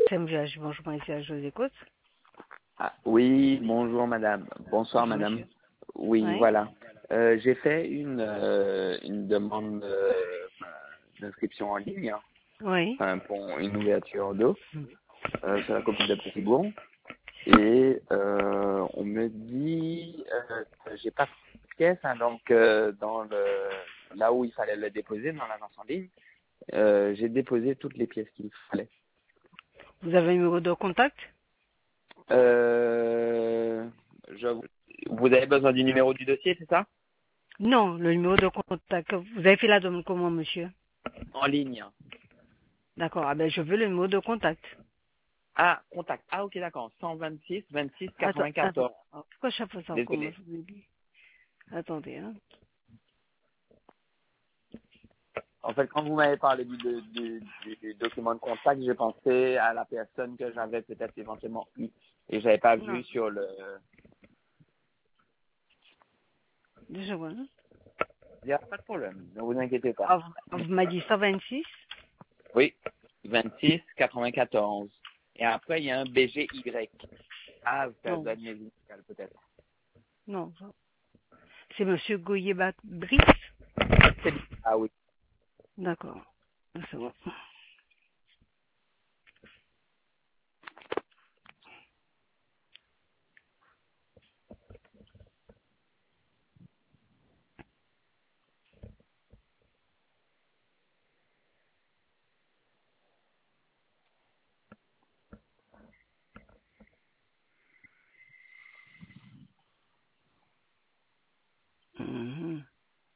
CMVH, bonjour, Maïsia, je vous écoute. Ah, oui, bonjour madame. Bonsoir Bonjour, madame. monsieur. Oui, Oui, voilà. J'ai fait une demande d'inscription en ligne, hein, oui. pour une ouverture d'eau sur la commune de Petit-Bourg. Et on me dit que j'ai pas de pièce, hein, donc là où il fallait le déposer, dans l'agence en ligne, j'ai déposé toutes les pièces qu'il fallait. Vous avez un numéro de contact? Euh, je- Vous avez besoin du numéro du dossier, c'est ça? Non, le numéro de contact. Vous avez fait la demande comment, monsieur? En ligne. D'accord, ah ben je veux le numéro de contact. Ah, contact. Ah, ok, d'accord. 126 26 Attends. 94. Pourquoi chaque fois ça recommence? Désolé. Attendez, hein. En fait, quand vous m'avez parlé du document de contact, j'ai pensé à la personne que j'avais peut-être éventuellement eu. Et j'avais pas Non, vu sur le... 2 secondes, hein. Il n'y a pas de problème. Ne vous inquiétez pas. Vous m'avez dit 126? Oui. 26 94. Et après, il y a un BGY. Ah, ça Non, doit être mes initiales, peut-être. non. C'est monsieur Goyer Brice? Ah oui. D'accord. C'est bon. Mhm.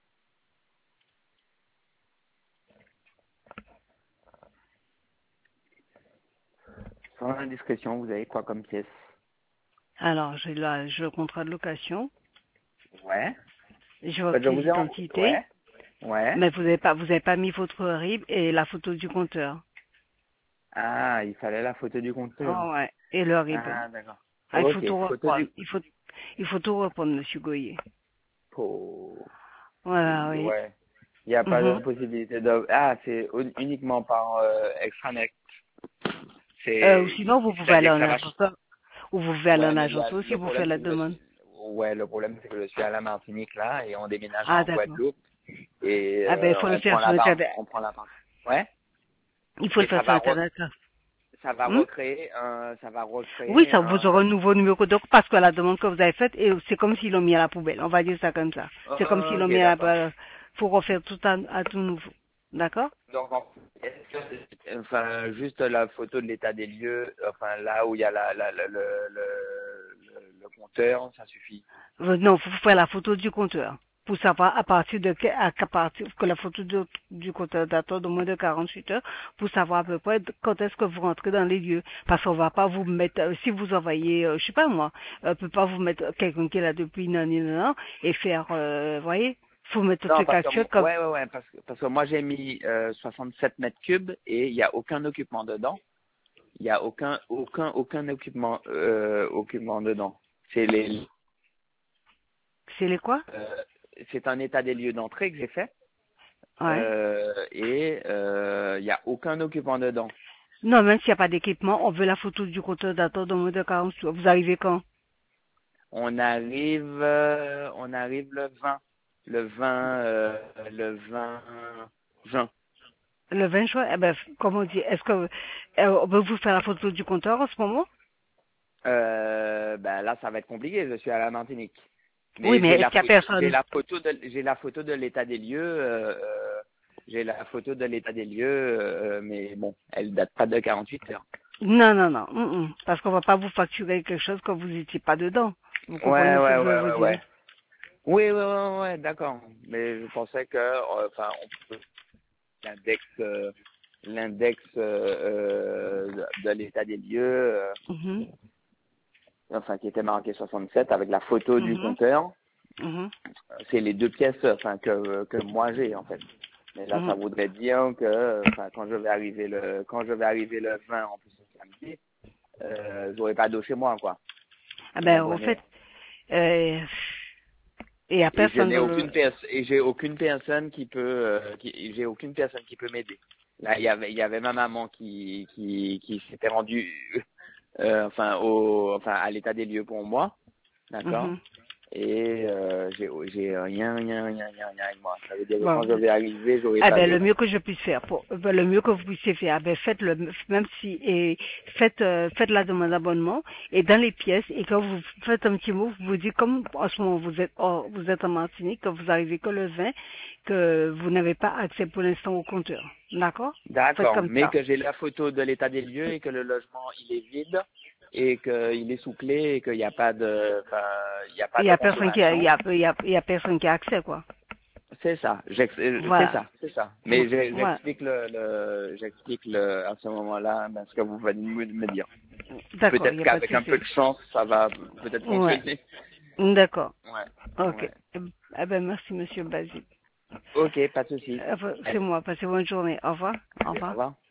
Sans indiscrétion, vous avez quoi comme pièce? Alors, j'ai le contrat de location, Ouais. j'ai En fait, votre je pièce vous ai d'identité, Ouais. Ouais. mais vous avez pas mis votre RIB et la photo du compteur. Ah, il fallait la photo du compteur. Oh, ouais. Et le RIB. Ah, d'accord. Ah, il faut Ok, tout photo reprendre. du... Il faut tout reprendre, monsieur Goyer. Oh. Voilà, oui. Ouais. Il n'y a pas de Mhm. possibilité de... Ah, c'est uniquement par extranet. Ou C'est... sinon, vous pouvez aller C'est-à-dire que en ça va... agence. Ou vous pouvez aller Ouais, en mais agence aussi le pour faire problème, la c'est que demande. Ouais, le problème, c'est que je suis à la Martinique, là, et on déménage Ah, en d'accord. Guadeloupe, et Ah, ben, il faut le faire sur Internet. on prend la part. Ouais. Il faut le Et faire sur Internet, là. Hmm? ça va Oui, recréer ça vous un... aurez un nouveau numéro de parce que la demande que vous avez faite, et c'est comme s'ils l'ont mis à la poubelle. On va dire ça comme ça. C'est comme s'ils l'ont Ok, mis à la d'accord. poubelle. Faut refaire tout à tout nouveau. D'accord? Donc, est-ce que enfin, juste la photo de l'état des lieux, enfin, là où il y a le compteur, ça suffit. Non, faut faire la photo du compteur. Pour savoir à partir de à partir que la photo du compteur date de moins de 48 heures, pour savoir à peu près quand est-ce que vous rentrez dans les lieux. Parce qu'on va pas vous mettre, si vous envoyez, je sais pas moi, on peut pas vous mettre quelqu'un qui est là depuis non, et faire, voyez, faut mettre Non, ce parce que, capture comme, ouais, parce que moi j'ai mis 67 mètres cubes et il n'y a aucun occupant dedans. Il n'y a aucun occupant dedans. C'est c'est les quoi? euh, c'est un état des lieux d'entrée que j'ai fait Ouais. et il n'y a aucun occupant dedans. Non, même s'il n'y a pas d'équipement, on veut la photo du compteur datant de moins de 48 heures. Vous arrivez quand? On arrive le 20 juin. Le 20 juin, eh ben, comment dire, est-ce que, on peut vous faire la photo du compteur en ce moment? Ben là, ça va être compliqué. Je suis à la Martinique, Oui, mais mais est-ce qu'il y a j'ai personne? la photo de l'état des lieux. J'ai la photo de l'état des lieux, mais bon, elle date pas de 48 heures. Non, non, non. Parce qu'on va pas vous facturer quelque chose quand vous n'étiez pas dedans. Vous comprenez Ouais, ce que ouais, je veux ouais, vous ouais, dire? ouais. Oui, ouais, ouais, ouais, d'accord. Mais je pensais que, enfin, on peut l'index, de l'état des lieux, Mhm, enfin, qui était marqué 67 avec la photo du mhm, compteur. mhm, C'est les deux pièces, enfin, que moi j'ai en fait. Mais là, ça mhm. voudrait dire que, enfin, quand je vais arriver le 20 en plus le samedi, j'aurai pas d'eau chez moi, quoi. Ah Vous ben, au comprenez? fait, euh, il y a Et je personne n'ai dans le... aucune personne, et j'ai aucune personne qui peut, j'ai aucune personne qui peut m'aider. Là, il y avait ma maman qui s'était rendue, à l'état des lieux pour moi, d'accord. Mhm. Et j'ai rien avec moi. Ça veut dire que Bon. quand je vais arriver, j'aurai Eh pas ben, de. le mieux que je puisse faire, le mieux que vous puissiez faire, ben, faites-le, même si, et faites la demande d'abonnement, et dans les pièces, et quand vous faites un petit mot, vous dites, comme en ce moment vous êtes en Martinique, que vous arrivez que le 20, que vous n'avez pas accès pour l'instant au compteur. D'accord? Faites D'accord, comme mais ça. que j'ai la photo de l'état des lieux et que le logement il est vide et qu'il est sous clé et qu'il n'y a pas de, il y a pas Il y de a personne qui a, consommation. il y a personne qui a accès, quoi. C'est ça, Voilà. c'est ça. Mais Voilà. j'explique à ce moment-là ce que vous venez de me dire. D'accord, il Peut-être n'y a pas de qu'avec un peu souci. de chance, ça va peut-être Ouais. fonctionner. D'accord. Ouais, Ok. ouais. Eh ben, merci, monsieur Basile. Ok, pas de souci. C'est Allez, moi. Passez bonne journée. Au revoir. Au allez, au revoir. revoir.